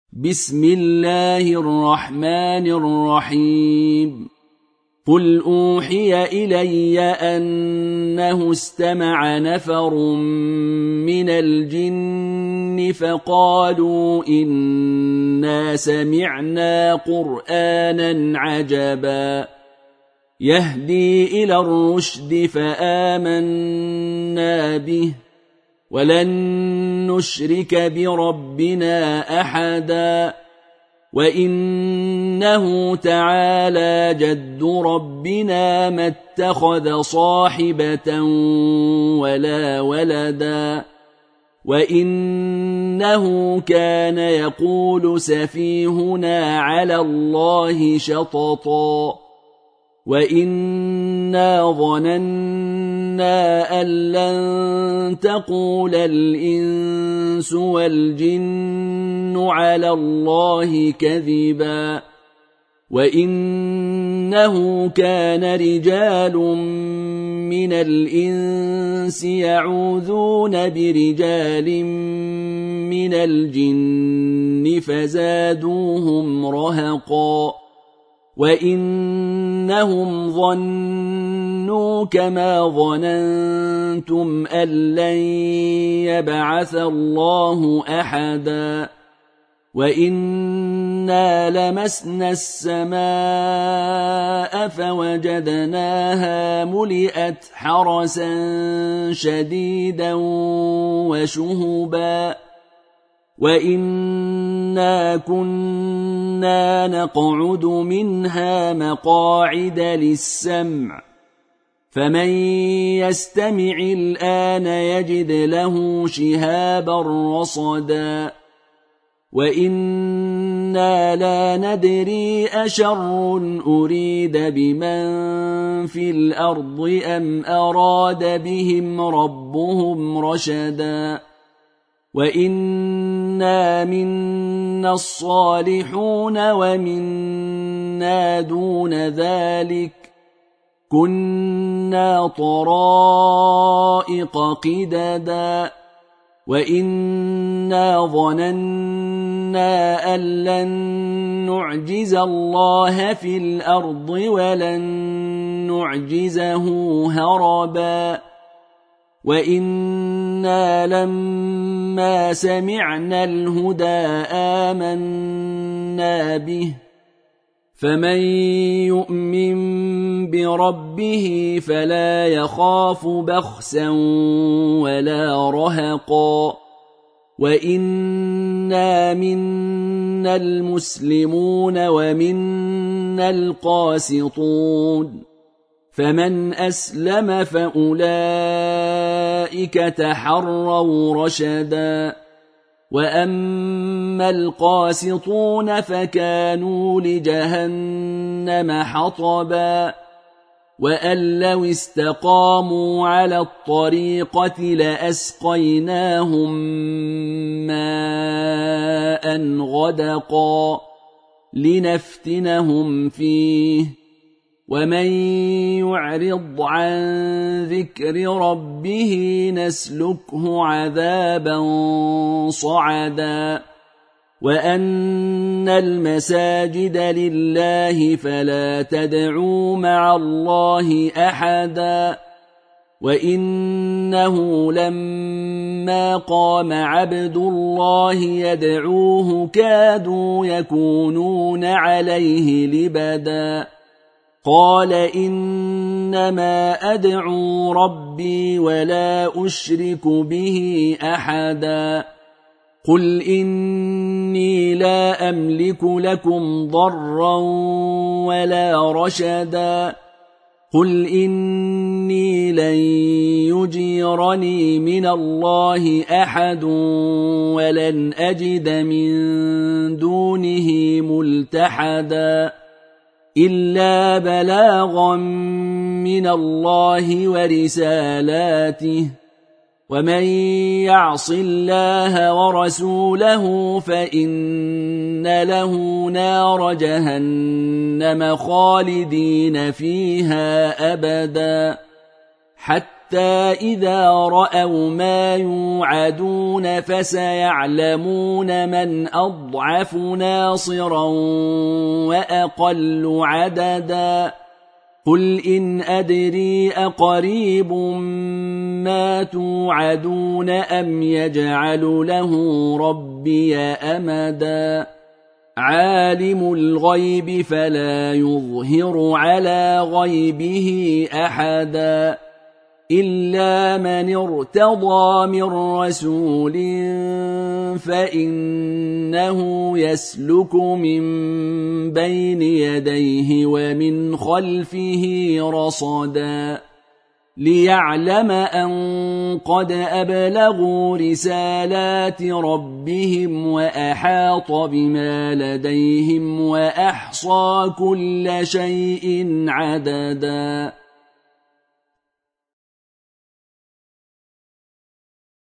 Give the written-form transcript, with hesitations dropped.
بسم الله الرحمن الرحيم. قل أوحي إلي أنه استمع نفر من الجن فقالوا إنا سمعنا قرآنا عجبا يهدي إلى الرشد فآمنا به ولن نشرك بربنا أحدا وإنه تعالى جد ربنا ما اتخذ صاحبة ولا ولدا وإنه كان يقول سفيهنا على الله شططا وإنا ظننا أن لن تقول الإنس والجن على الله كذبا وإنه كان رجال من الإنس يعوذون برجال من الجن فزادوهم رهقا وإنهم ظنوا كما ظننتم أن لن يبعث الله أحدا وإنا لمسنا السماء فوجدناها ملئت حرسا شديدا وشهبا وإنا كنا نقعد منها مقاعد للسمع فمن يستمع الآن يجد له شهابا رصدا وإنا لا ندري أشر أريد بمن في الأرض أم أراد بهم ربهم رشدا وإنا منا الصالحون ومنا دون ذلك كنا طرائق قددا وإنا ظننا أن لن نعجز الله في الأرض ولن نعجزه هربا وإنا لما سمعنا الهدى آمنا به فمن يؤمن بربه فلا يخاف بخسا ولا رهقا وإنا منا المسلمون ومنا القاسطون فمن أسلم فأولئك تحروا رشدا وأما القاسطون فكانوا لجهنم حطبا وأن لو استقاموا على الطريقة لأسقيناهم ماء غدقا لنفتنهم فيه ومن يعرض عن ذكر ربه نسلكه عذابا صعدا وأن المساجد لله فلا تدعوا مع الله أحدا وإنه لما قام عبد الله يدعوه كادوا يكونون عليه لبدا قال إنما أدعو ربي ولا أشرك به أحدا قل إني لا أملك لكم ضرا ولا رشدا قل إني لن يجيرني من الله أحد ولن أجد من دونه ملتحدا إلا بلاغا من الله ورسالاته ومن يعص الله ورسوله فإن له نار جهنم خالدين فيها أبدا حتى حتى إذا رأوا ما يوعدون فسيعلمون من أضعف ناصرا وأقل عددا قل إن أدري أقريب ما توعدون أم يجعل له ربي أمدا عالم الغيب فلا يظهر على غيبه أحدا إلا من ارتضى من رسول فإنه يسلك من بين يديه ومن خلفه رصدا ليعلم أن قد أبلغوا رسالات ربهم وأحاط بما لديهم وأحصى كل شيء عددا